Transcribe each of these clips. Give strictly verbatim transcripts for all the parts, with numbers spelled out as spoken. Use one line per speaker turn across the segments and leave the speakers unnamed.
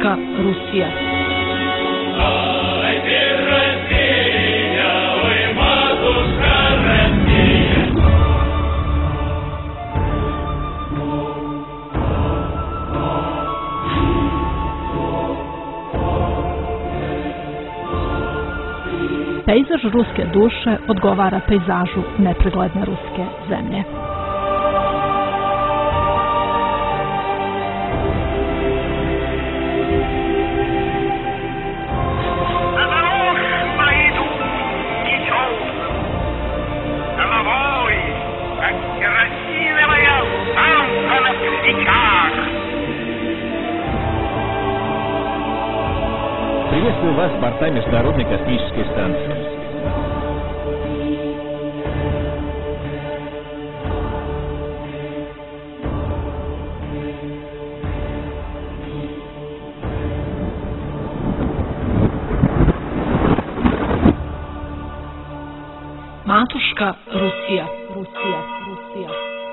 Matuška Rusija. Pejzaž ruske duše odgovara pejzažu nepregledne ruske zemlje.
Приветствую вас с борта Международной космической станции.
Matuška Rusija, Rusija, Rusija.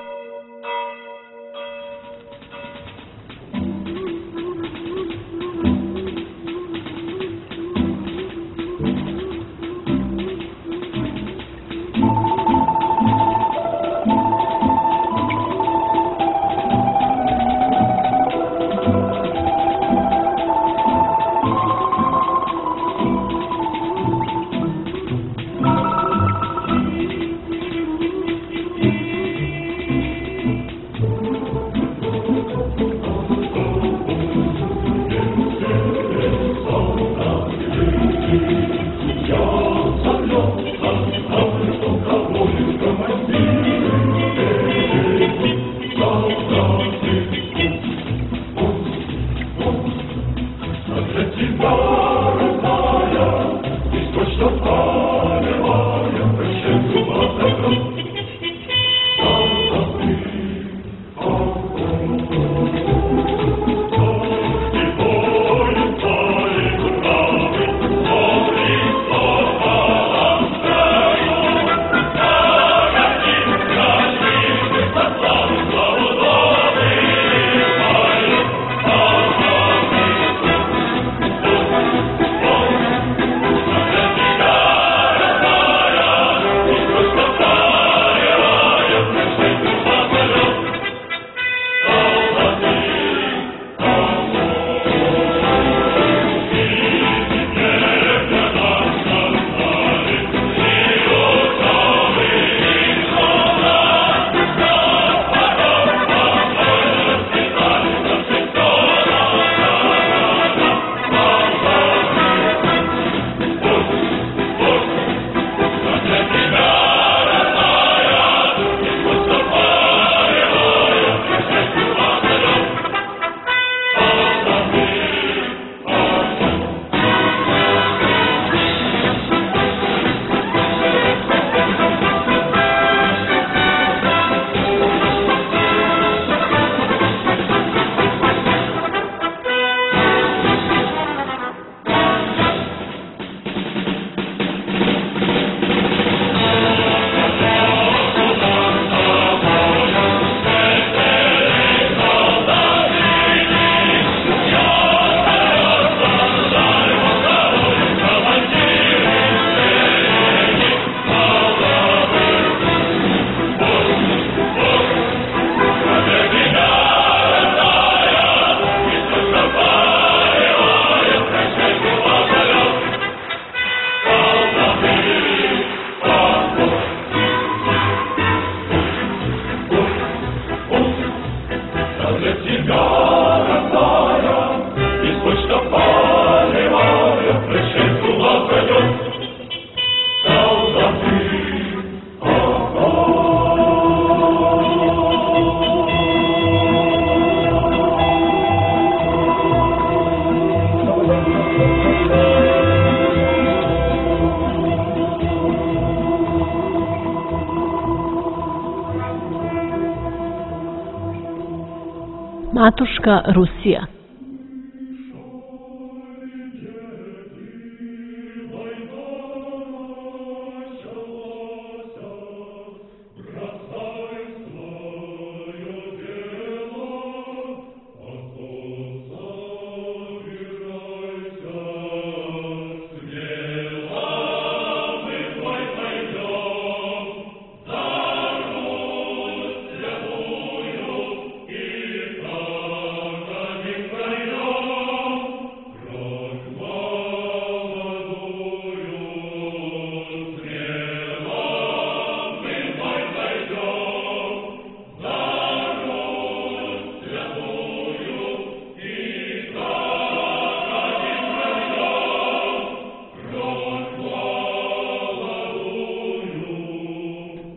Matuška Rusija.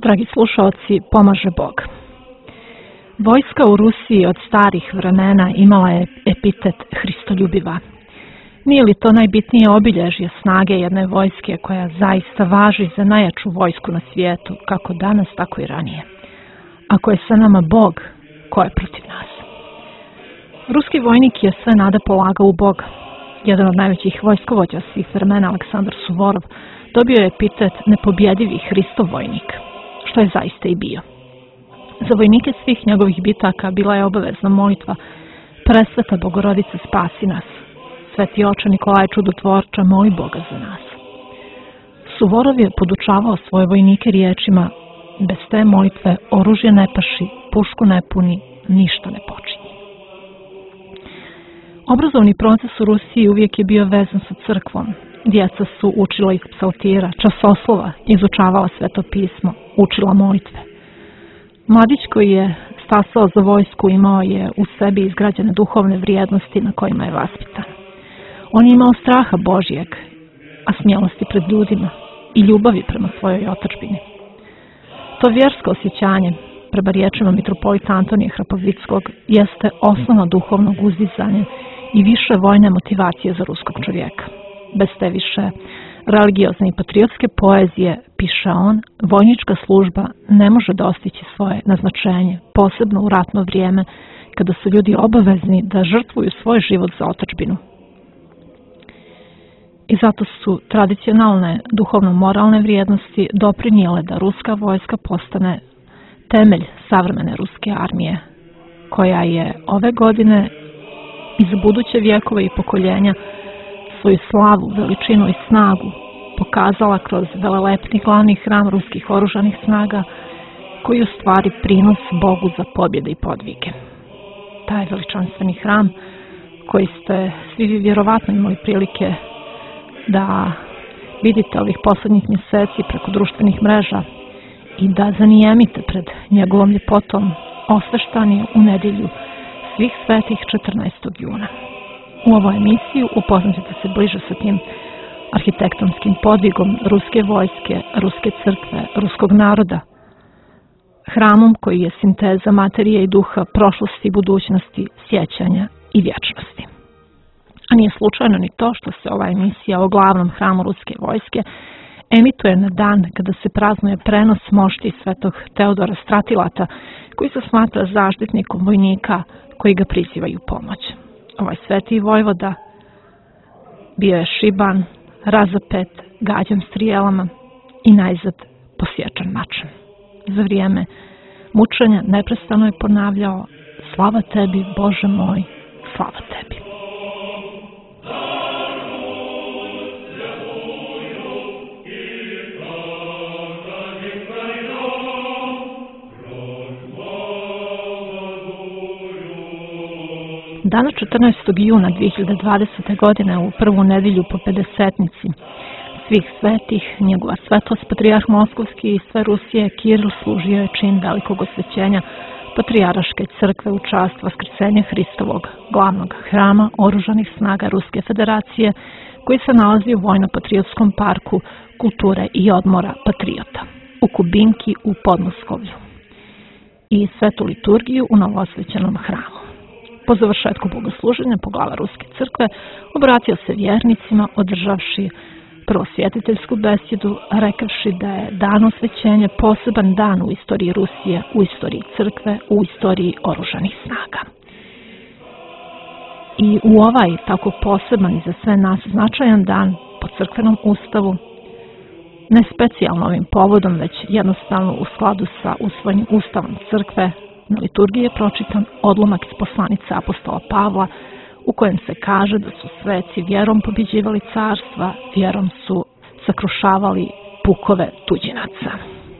Dragi slušalci, pomaže Bog. Vojska u Rusiji od starih vremena imala je epitet Hristoljubiva. Nije li to najbitnije obilježje snage jedne vojske koja zaista važi za najjaču vojsku na svijetu, kako danas, tako i ranije? Ako je sa nama Bog, ko je protiv nas? Ruski vojnik je sve nade polagao u Boga. Jedan od najvećih vojskovođa svih vremena, Aleksandar Suvorov, dobio je epitet nepobjedivi Hristov vojnik, što je zaista i bio. Za vojnike svih njegovih bitaka bila je obavezna molitva: Presveta Bogorodice, spasi nas. Sveti oče Nikolaj Čudotvorče, moli Boga za nas. Suvorov je podučavao svoje vojnike riječima: bez te molitve oružje ne paši, pušku ne puni, ništa ne počinje. Obrazovni proces u Rusiji uvijek je bio vezan sa crkvom. Djeca su učila iz psaltira, časoslova, izučavala Sveto pismo, učila molitve. Mladić koji je stasao za vojsku imao je u sebi izgrađene duhovne vrijednosti na kojima je vaspitan. On je imao straha Božijeg, a smjelosti pred ljudima i ljubavi prema svojoj otadžbini. To vjersko osjećanje, prema riječima mitropolita Antonija Hrapovickog, jeste osnova duhovnog uzdizanja i više vojne motivacije za ruskog čovjeka. Bez te više religiozne i patriotske poezije, piše on, vojnička služba ne može dostići svoje naznačenje, posebno u ratno vrijeme, kada su ljudi obavezni da žrtvuju svoj život za otadžbinu. I zato su tradicionalne duhovno-moralne vrijednosti doprinijele da ruska vojska postane temelj savremene ruske armije, koja je ove godine i za buduće vjekove i pokoljenja svoju slavu, veličinu i snagu pokazala kroz velelepni glavni hram ruskih oružanih snaga, koji u stvari prinos Bogu za pobjede i podvige. Taj veličanstveni hram, koji ste svi vi vjerovatno imali prilike da vidite ovih posljednjih mjeseci preko društvenih mreža i da zanijemite pred njegovom ljepotom, osveštan je u nedjelju svih svetih četrnaestog juna. U ovoj emisiji upoznaćete se bliže sa tim arhitektonskim podvigom ruske vojske, ruske crkve, ruskog naroda, hramom koji je sinteza materije i duha prošlosti, budućnosti, sjećanja i vječnosti. A nije slučajno ni to što se ova emisija o glavnom hramu ruske vojske emituje na dan kada se praznuje prenos mošti svetog Teodora Stratilata, koji se smatra zaštitnikom vojnika koji ga prizivaju pomoć. Ovaj sveti vojvoda bio je šiban, razapet, gađan strijelama i najzad posječan mačem. Za vrijeme mučenja neprestano je ponavljao: slava tebi, Bože moj, slava tebi. Dana četrnaestog juna dvije hiljade dvadesete. godine u prvu nedjelju po pedesetnici svih svetih, njegova svetost patrijarh Moskovski i sve Rusije Kiril služio je čin velikog osvećenja Patrijaraške crkve u čast Vaskrsenja Hristovog, glavnog hrama oružanih snaga Ruske federacije, koji se nalazi u Vojno-patriotskom parku kulture i odmora Patriota u Kubinki u Podmoskovlju i svetu liturgiju u novoosvećenom hramu. Po završetku bogosluženja poglava Ruske crkve obratio se vjernicima, održavši prosvjetiteljsku besjedu, rekavši da je dan osvećenja poseban dan u istoriji Rusije, u istoriji crkve, u istoriji oružanih snaga. I u ovaj tako poseban i za sve nas značajan dan po crkvenom ustavu, ne specijalno ovim povodom, već jednostavno u skladu sa usvojenim ustavom crkve, na liturgiji je pročitan odlomak iz poslanice apostola Pavla, u kojem se kaže da su sveci vjerom pobjeđivali carstva, vjerom su sakrušavali pukove tuđinaca.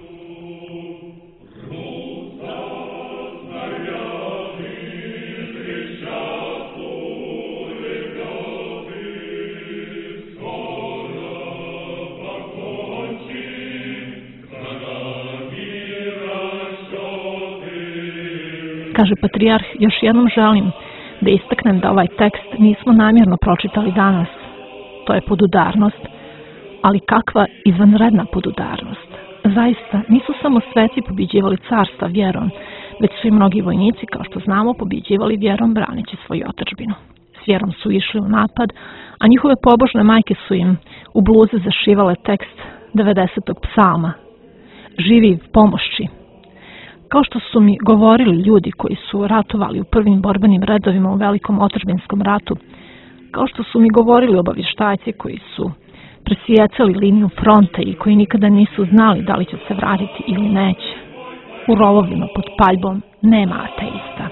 Kaže patrijarh: još jednom želim da istaknem da ovaj tekst nismo namjerno pročitali danas. To je podudarnost, ali kakva izvanredna podudarnost. Zaista, nisu samo sveci pobjeđivali carstva vjerom, već su i mnogi vojnici, kao što znamo, pobjeđivali vjerom braneći svoju otadžbinu. S vjerom su išli u napad, a njihove pobožne majke su im u bluze zašivale tekst devedesetog psalma. Živi pomoći. Kao što su mi govorili ljudi koji su ratovali u prvim borbenim redovima u velikom otadžbinskom ratu, kao što su mi govorili obavještajci koji su presijecali liniju fronta i koji nikada nisu znali da li će se vratiti ili neće. U rovovima pod paljbom nema ateista.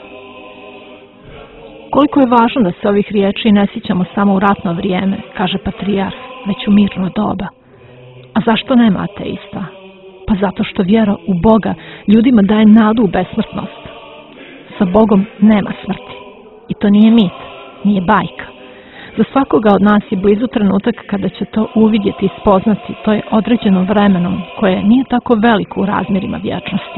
Koliko je važno da se ovih riječi ne sjećamo samo u ratno vrijeme, kaže patrijarh, već u mirno doba. A zašto nema ateista? Pa zato što vjera u Boga ljudima daje nadu u besmrtnost. Sa Bogom nema smrti. I to nije mit, nije bajka. Za svakoga od nas je blizu trenutak kada će to uvidjeti i spoznati. To je određeno vremenom koje nije tako veliko u razmjerima vječnosti.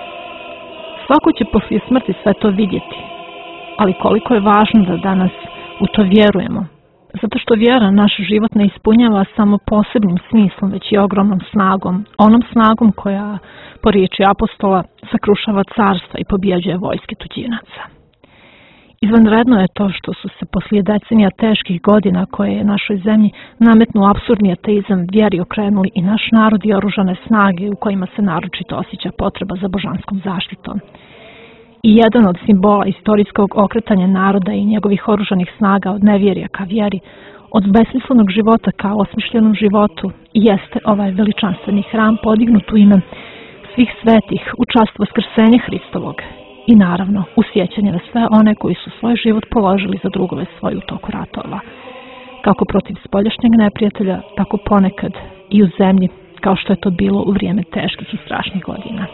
Svako će poslije smrti sve to vidjeti. Ali koliko je važno da danas u to vjerujemo. Zato što vjera naš život ne ispunjava samo posebnim smislom, već i ogromnom snagom. Onom snagom koja, po riječi apostola, sakrušava carstva i pobjeđuje vojske tuđinaca. Izvanredno je to što su se poslije decenija teških godina koje je našoj zemlji nametnuo apsurdni ateizam vjeri okrenuli i naš narod i oružane snage u kojima se naročito osjeća potreba za božanskom zaštitom. I jedan od simbola istorijskog okretanja naroda i njegovih oružanih snaga od nevjerja ka vjeri, od besmislenog života ka osmišljenom životu, jeste ovaj veličanstveni hram podignut u ime svih svetih u čast vaskrsenja Hristovog i naravno u sjećanje na sve one koji su svoj život položili za drugove svoju u toku ratova, kako protiv spoljašnjeg neprijatelja, tako ponekad i u zemlji, kao što je to bilo u vrijeme teških i strašnih godina.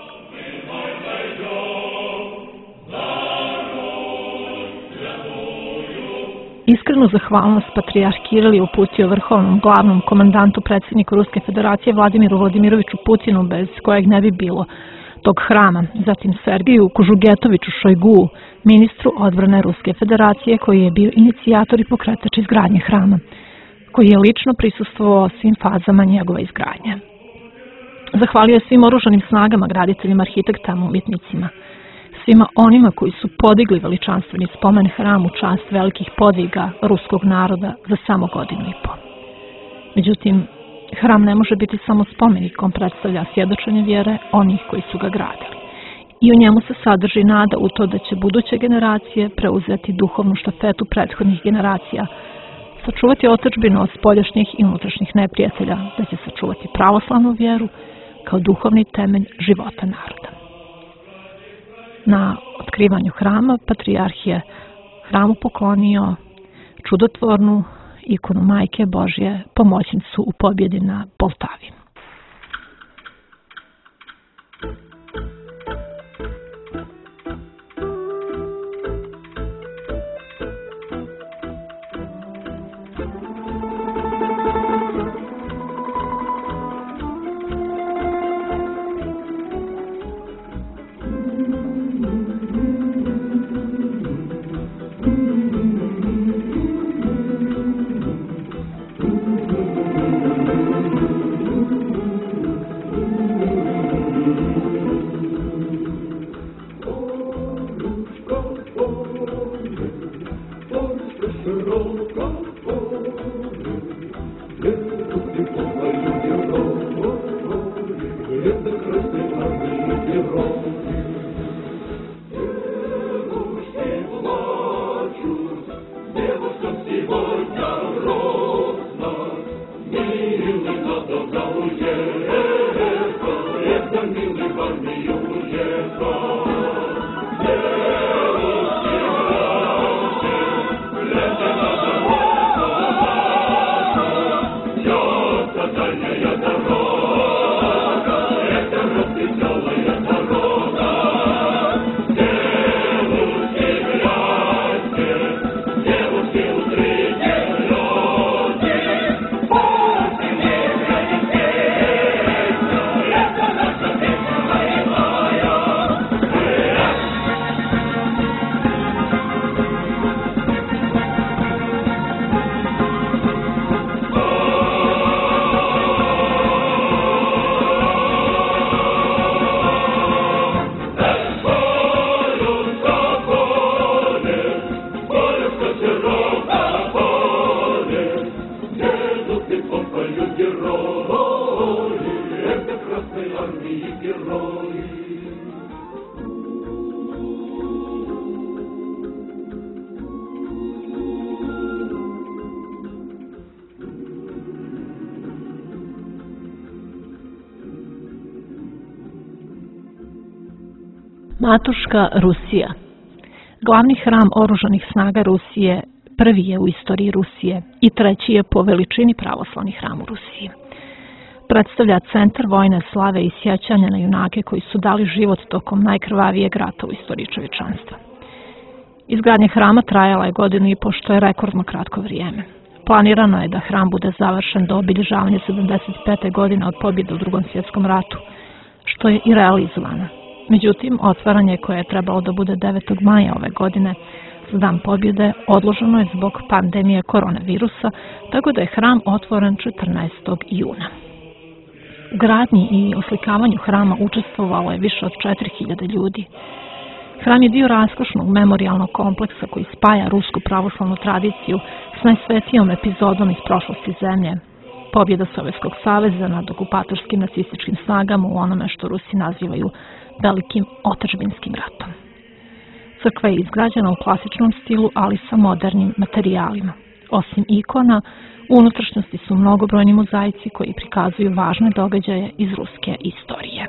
Iskrenu zahvalnost patrijarh Kiril je uputio vrhovnom glavnom komandantu predsjedniku Ruske federacije Vladimiru Vladimiroviću Putinu, bez kojeg ne bi bilo tog hrama, zatim Sergiju Kužugetoviću Šojgu, ministru odbrane Ruske federacije, koji je bio inicijator i pokretač izgradnje hrama, koji je lično prisustvovao svim fazama njegove izgradnje. Zahvalio je svim oružanim snagama, graditeljima, arhitektama, umjetnicima, svima onima koji su podigli veličanstveni spomen hram u čast velikih podviga ruskog naroda za samo godinu i po. Međutim, hram ne može biti samo spomenik, on predstavlja svjedočenje vjere onih koji su ga gradili. I u njemu se sadrži nada u to da će buduće generacije preuzeti duhovnu štafetu prethodnih generacija, sačuvati otadžbinu od spoljašnjih i unutrašnjih neprijatelja, da će sačuvati pravoslavnu vjeru kao duhovni temelj života naroda. Na otkrivanju hrama patrijarh je hramu poklonio čudotvornu ikonu Majke Božje, pomoćnicu u pobjedi na Poltavi.
Yeah.
Matuška Rusija. Glavni hram oružanih snaga Rusije prvi je u istoriji Rusije i treći je po veličini pravoslavni hram u Rusiji. Predstavlja centar vojne slave i sjećanja na junake koji su dali život tokom najkrvavijeg rata u istoriji čovječanstva. Izgradnja hrama trajala je godinu i po, što je rekordno kratko vrijeme. Planirano je da hram bude završen do obilježavanja sedamdeset pete godine od pobjede u Drugom svjetskom ratu, što je i realizovano. Međutim, otvaranje koje je trebalo da bude devetog maja ove godine za dan pobjede odloženo je zbog pandemije koronavirusa, tako da je hram otvoren četrnaestog juna. U gradnji i oslikavanju hrama učestvovalo je više od četiri hiljade ljudi. Hram je dio raskošnog memorijalnog kompleksa koji spaja rusku pravoslavnu tradiciju s najsvetijom epizodom iz prošlosti zemlje, pobjeda Sovjetskog saveza nad okupatorskim nacističkim snagama u onome što Rusi nazivaju velikim otadžbinskim ratom. Crkva je izgrađena u klasičnom stilu, ali sa modernim materijalima. Osim ikona, u unutrašnjosti su mnogobrojni mozaici koji prikazuju važne događaje iz ruske istorije.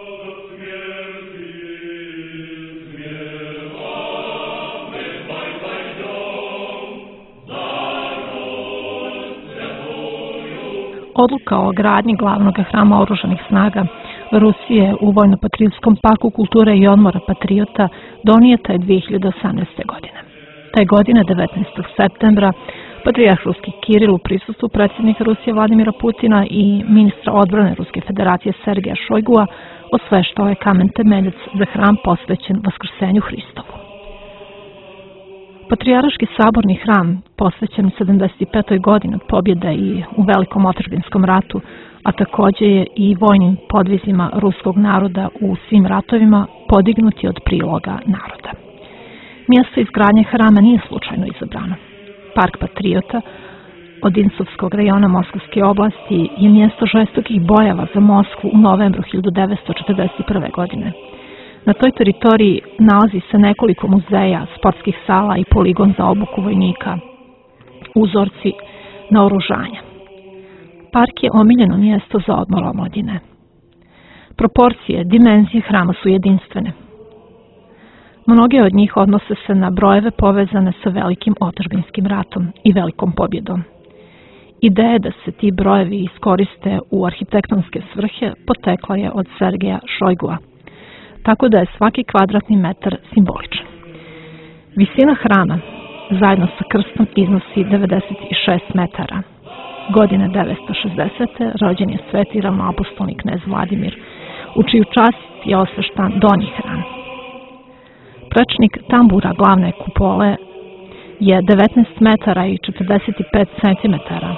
Odluka o gradnji glavnog hrama oružanih snaga Rusije u Vojno-patriotskom parku kulture i odmora patriota donijeta je dvije hiljade osamnaeste. godine. Te godine, devetnaestog septembra, patrijarh ruski Kiril u prisustvu predsjednika Rusije Vladimira Putina i ministra odbrane Ruske federacije Sergeja Šojgua osveštao je kamen temeljac za hram posvećen Vaskrsenju Hristovu. Patrijarški saborni hram, posvećen sedamdeset petoj godini od pobjede i u Velikom otadžbinskom ratu, a također je i vojnim podvizima ruskog naroda u svim ratovima, podignut je od priloga naroda. Mjesto izgradnje hrama nije slučajno izabrano. Park patriota od Incovskog rajona Moskovske oblasti je mjesto žestokih bojeva za Moskvu u novembru hiljadu devetsto četrdeset prve. godine. Na toj teritoriji nalazi se nekoliko muzeja, sportskih sala i poligon za obuku vojnika, uzorci naoružanja. Park je omiljeno mjesto za odmor omladine. Proporcije, dimenzije hrama su jedinstvene. Mnoge od njih odnose se na brojeve povezane sa Velikim otadžbinskim ratom i velikom pobjedom. Ideja da se ti brojevi iskoriste u arhitektonske svrhe potekla je od Sergeja Šojgua, tako da je svaki kvadratni metar simboličan. Visina hrama zajedno sa krstom iznosi devedeset šest metara. Godine devetsto šezdesete. rođen je sveti ravnoapostolni knez Vladimir, u čiju čast je osveštan donji hram. Prečnik tambura glavne kupole je devetnaest metara i četrdeset pet centimetara.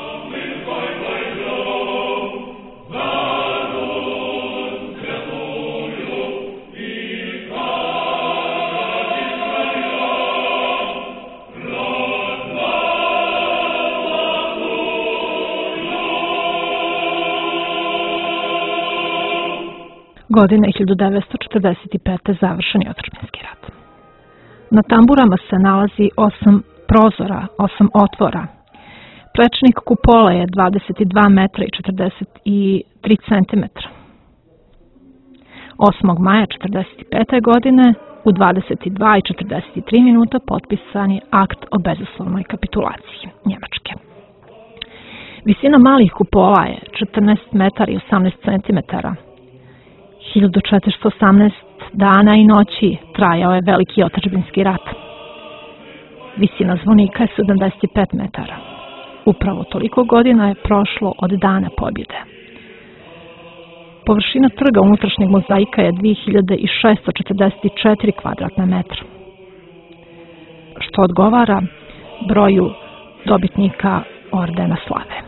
Godine hiljadu devetsto četrdeset pete. završen je otadžbinski rat. Na tamburama se nalazi osam prozora, osam otvora. Prečnik kupole je dvadeset dva metra i četrdeset tri centimetra. osmog maja četrdeset pete. godine u dvadeset dva i četrdeset tri minuta potpisan je akt o bezuslovnoj kapitulaciji Njemačke. Visina malih kupola je četrnaest metara i osamnaest centimetara. hiljadu četiristo osamnaest dana i noći trajao je Veliki otadžbinski rat. Visina zvonika je sedamdeset pet metara. Upravo toliko godina je prošlo od dana pobjede. Površina trga unutrašnjeg mozaika je dvije hiljade šesto četrdeset četiri kvadratna metra, što odgovara broju dobitnika ordena slave.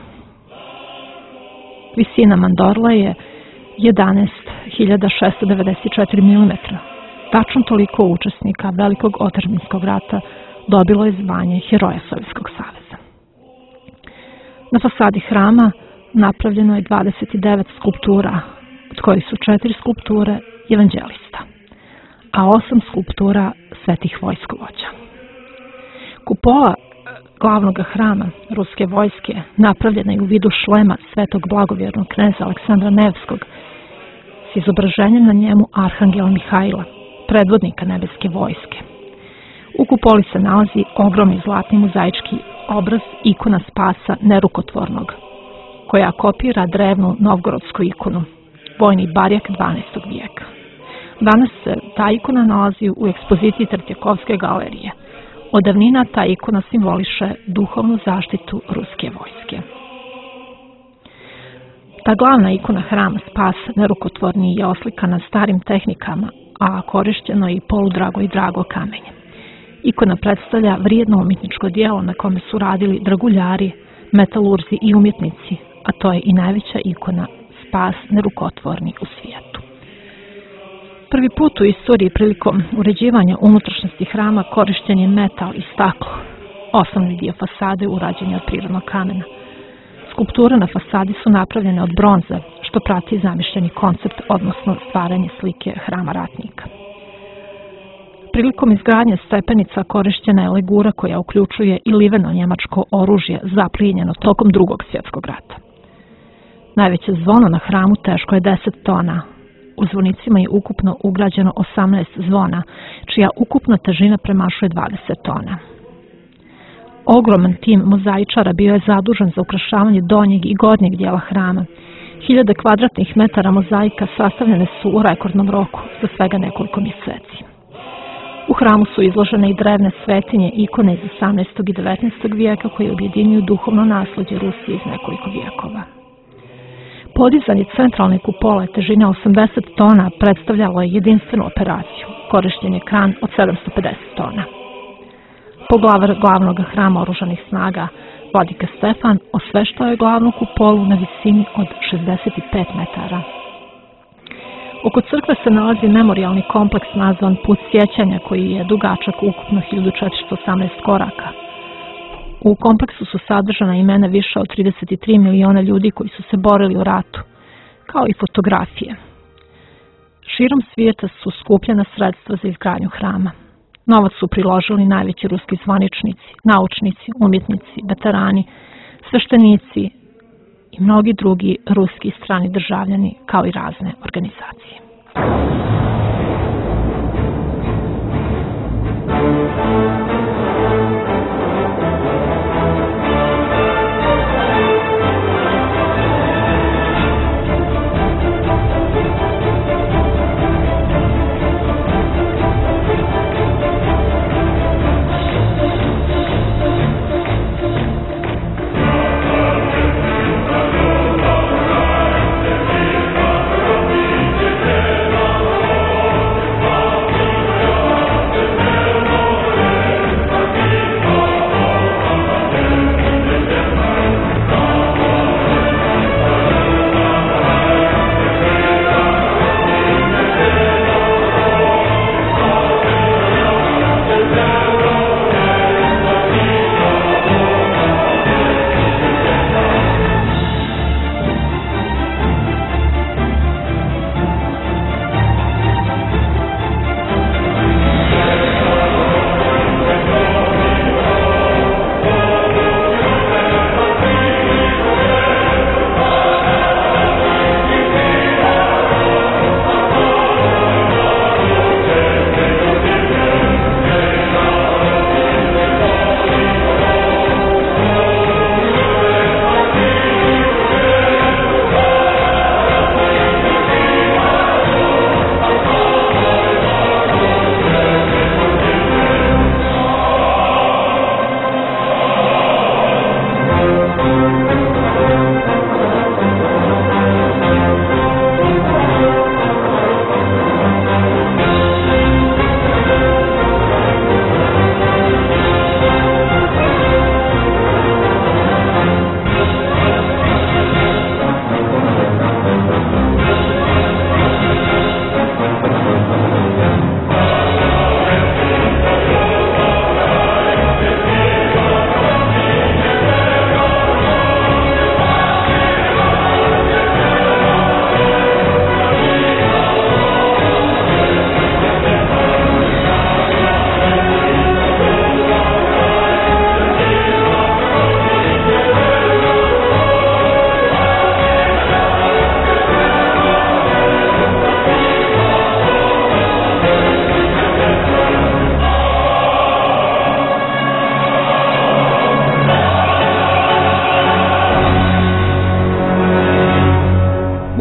Visina mandorla je jedanaest hiljada šesto devedeset četiri milimetra. Tačno toliko učesnika Velikog otadžbinskog rata dobilo je zvanje Heroja Sovjetskog saveza. Na fasadi hrama napravljeno je dvadeset devet skulptura od kojih su četiri skulpture evanđelista, a osam skulptura svetih vojskovođa. Kupola glavnog hrama ruske vojske napravljena je u vidu šlema svetog blagovjernog kneza Aleksandra Nevskog s izobraženjem na njemu arhangela Mihajla, predvodnika nebeske vojske. U kupoli se nalazi ogromni zlatni mozaički obraz ikona Spasa nerukotvornog, koja kopira drevnu novgorodsku ikonu, vojni barjak dvanaestog vijeka. Danas se ta ikona nalazi u ekspoziciji Tretjakovske galerije. Od davnina ta ikona simboliše duhovnu zaštitu ruske vojske. Ta glavna ikona hrama Spas nerukotvorni je oslikana starim tehnikama, a korišćeno je i poludrago i drago kamenje. Ikona predstavlja vrijedno umjetničko djelo na kome su radili draguljari, metalurzi i umjetnici, a to je i najveća ikona Spas nerukotvorni u svijetu. Prvi put u istoriji prilikom uređivanja unutrašnjosti hrama korišćen je metal i staklo. Osnovni dio fasade urađen je od prirodnog kamena. Skulpture na fasadi su napravljene od bronze, što prati zamišljeni koncept, odnosno stvaranje slike hrama ratnika. Prilikom izgradnje stepenica korišćena je legura koja uključuje i liveno njemačko oružje zaplijenjeno tokom Drugog svjetskog rata. Najveće zvono na hramu teško je deset tona. U zvonicima je ukupno ugrađeno osamnaest zvona, čija ukupna težina premašuje dvadeset tona. Ogroman tim mozaičara bio je zadužen za ukrašavanje donjeg i gornjeg dijela hrama. Hiljade kvadratnih metara mozaika sastavljene su u rekordnom roku za svega nekoliko mjeseci. U hramu su izložene i drevne svetinje, ikone iz osamnaestog i devetnaestog vijeka koje objedinjuju duhovno nasleđe Rusije iz nekoliko vijekova. Podizanje centralne kupole težine osamdeset tona predstavljalo je jedinstvenu operaciju, korišćen je kran od sedamsto pedeset tona. Poglavar glavnog hrama oružanih snaga, vladika Stefan, osveštao je glavnu kupolu na visini od šezdeset pet metara. Oko crkve se nalazi memorijalni kompleks nazvan Put sjećanja, koji je dugačak ukupno hiljadu četiristo osamnaest koraka. U kompleksu su sadržana imena više od trideset tri miliona ljudi koji su se borili u ratu, kao i fotografije. Širom svijeta su skupljena sredstva za izgradnju hrama. Novac su priložili najveći ruski zvaničnici, naučnici, umjetnici, veterani, sveštenici i mnogi drugi ruski strani državljani, kao i razne organizacije.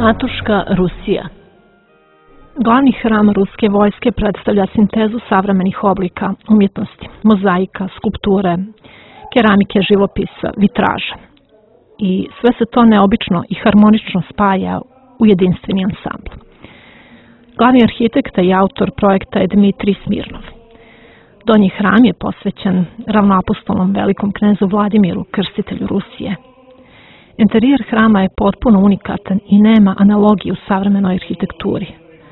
Matuška Rusija. Glavni hram ruske vojske predstavlja sintezu savremenih oblika umjetnosti, mozaika, skulpture, keramike, živopisa, vitraža. I sve se to neobično i harmonično spaja u jedinstveni ansambl. Glavni arhitekta i autor projekta je Dmitrij Smirnov. Donji hram je posvećen ravnoapostolnom velikom knezu Vladimiru, krstitelju Rusije. Interijer hrama je potpuno unikatan i nema analogije u savremenoj arhitekturi.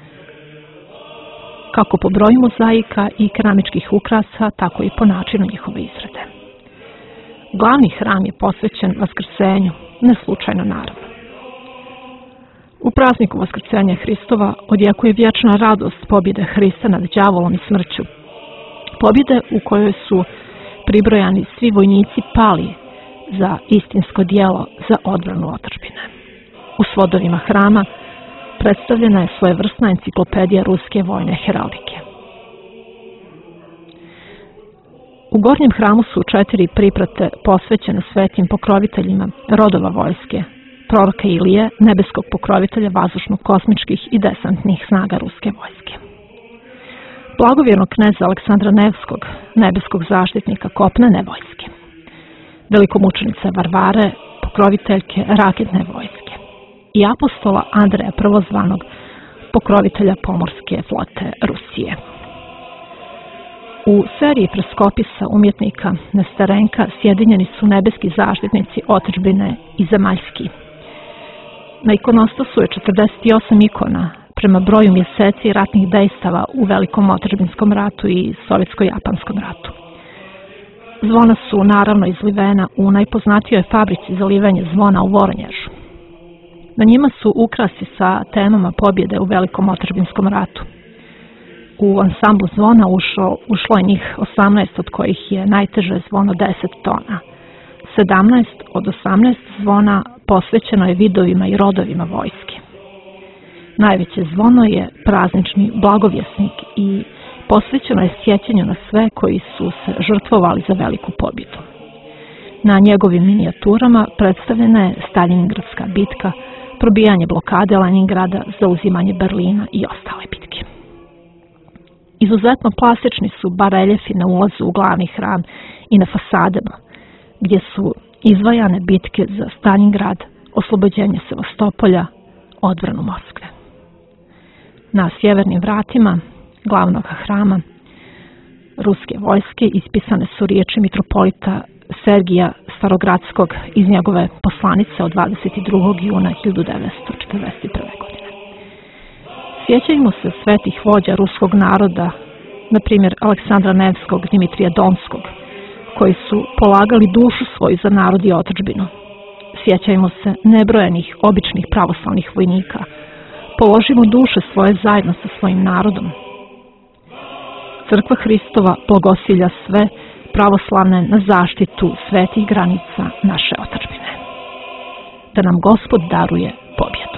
Kako po broju mozaika i keramičkih ukrasa, tako i po načinu njihove izrade. Glavni hram je posvećen Vaskrsenju, ne slučajno naravno. U prazniku Vaskrsenja Hristova odjekuje vječna radost pobjede Hrista nad đavolom i smrću. Pobjede u kojoj su pribrojani svi vojnici pali za istinsko djelo za odbranu otadžbine. U svodovima hrama predstavljena je svojevrsna enciklopedija ruske vojne heraldike. U gornjem hramu su četiri priprate posvećene svetim pokroviteljima rodova vojske, proroka Ilije, nebeskog pokrovitelja vazdušno-kosmičkih i desantnih snaga ruske vojske. Blagovjernog kneza Aleksandra Nevskog, nebeskog zaštitnika kopnene vojske. Velikomučenice Varvare, pokroviteljke raketne vojske. I apostola Andreja Prvozvanog, pokrovitelja pomorske flote Rusije. U seriji preskopisa umjetnika Nestarenka sjedinjeni su nebeski zaštitnici otadžbine i zemaljski. Na ikonostasu je četrdeset osam ikona prema broju mjeseci ratnih dejstava u Velikom otadžbinskom ratu i Sovjetsko-japanskom ratu. Zvona su naravno izlivena u najpoznatijoj fabrici za livenje zvona u Voronježu. Na njima su ukrasi sa temama pobjede u Velikom otadžbinskom ratu. U ansamblu zvona ušlo, ušlo je njih osamnaest, od kojih je najteže zvono deset tona. sedamnaest od osamnaest zvona posvećeno je vidovima i rodovima vojske. Najveće zvono je praznični blagovjesnik i posvećeno je sjećanju na sve koji su se žrtvovali za veliku pobjedu. Na njegovim minijaturama predstavljena je Staljingradska bitka, probijanje blokade Leningrada, zauzimanje Berlina i ostale bitke. Izuzetno plastični su bareljefi na ulazu u glavni hram i na fasadama, gdje su izvajane bitke za Staljingrad, oslobođenje Sevastopolja, odbranu Moskve. Na sjevernim vratima glavnog hrama ruske vojske ispisane su riječi mitropolita Sergija Starogradskog iz njegove poslanice od dvadeset drugog juna hiljadu devetsto četrdeset prve. godine. Sjećajmo se svetih vođa ruskog naroda, na primjer Aleksandra Nevskog, Dimitrija Donskog, koji su polagali dušu svoju za narod i otadžbinu. Sjećajmo se nebrojenih običnih pravoslavnih vojnika. Položimo duše svoje zajedno sa svojim narodom. Crkva Hristova blagosilja sve pravoslavne na zaštitu svetih granica naše otadžbine. Da nam Gospod daruje pobjedu.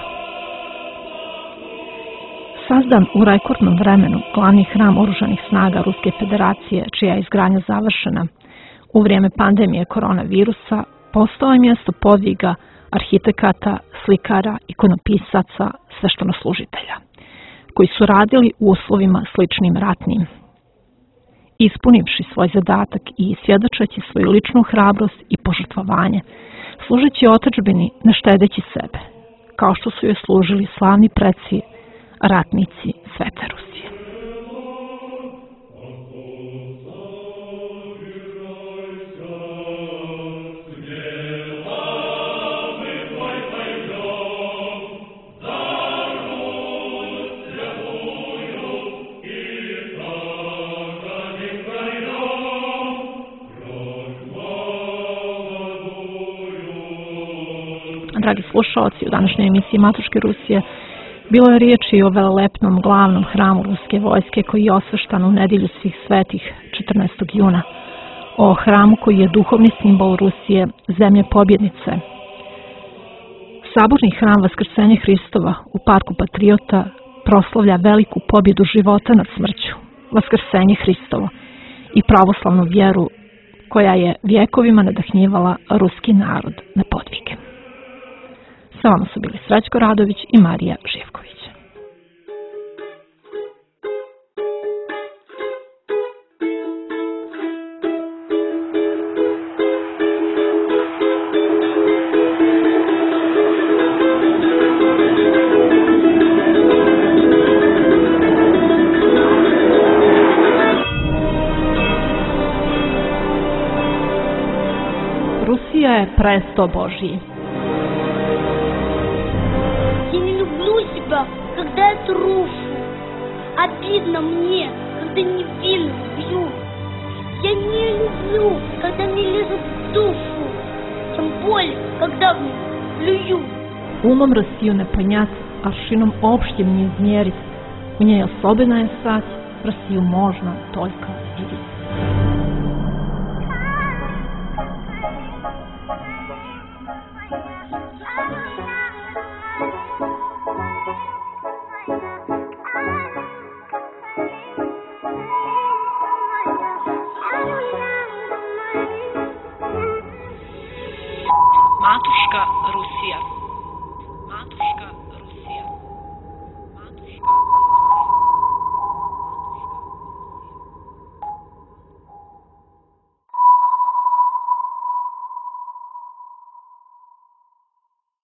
Sazdan u rekordnom vremenu, glavni hram oružanih snaga Ruske federacije, čija je izgradnja završena u vrijeme pandemije koronavirusa, postao je mjesto podviga arhitekata, slikara, ikonopisaca, sveštenoslužitelja, koji su radili u uslovima sličnim ratnim. Ispunivši svoj zadatak i svjedočeći svoju ličnu hrabrost i požrtvovanje, služeći otadžbini ne štedeći sebe, kao što su joj služili slavni preci, ratnici Svete Rusije. Dragi slušalci, u današnjoj emisiji Matuške Rusije bilo je riječi o velelepnom glavnom hramu ruske vojske koji je osveštan u nedjelju svih svetih četrnaestog juna, o hramu koji je duhovni simbol Rusije, zemlje pobjednice. Saborni hram Vaskrsenja Hristova u Parku Patriota proslavlja veliku pobjedu života nad smrću, Vaskrsenje Hristovo i pravoslavnu vjeru koja je vjekovima nadahnjivala ruski narod na podvige. Sa vama su bili Srećko Radović i Marija Živković. Rusija je presto Božji.
Я не люблю себя, когда я трушу. Обидно мне, когда невинных бьют. Я не люблю, когда мне лезут в душу. Тем более, когда в меня плюют.
Умом Россию не понять, аршином общим не измерить. У ней особенная стать, Россию можно только видеть.
Matuška Rusija. Matuška Rusija.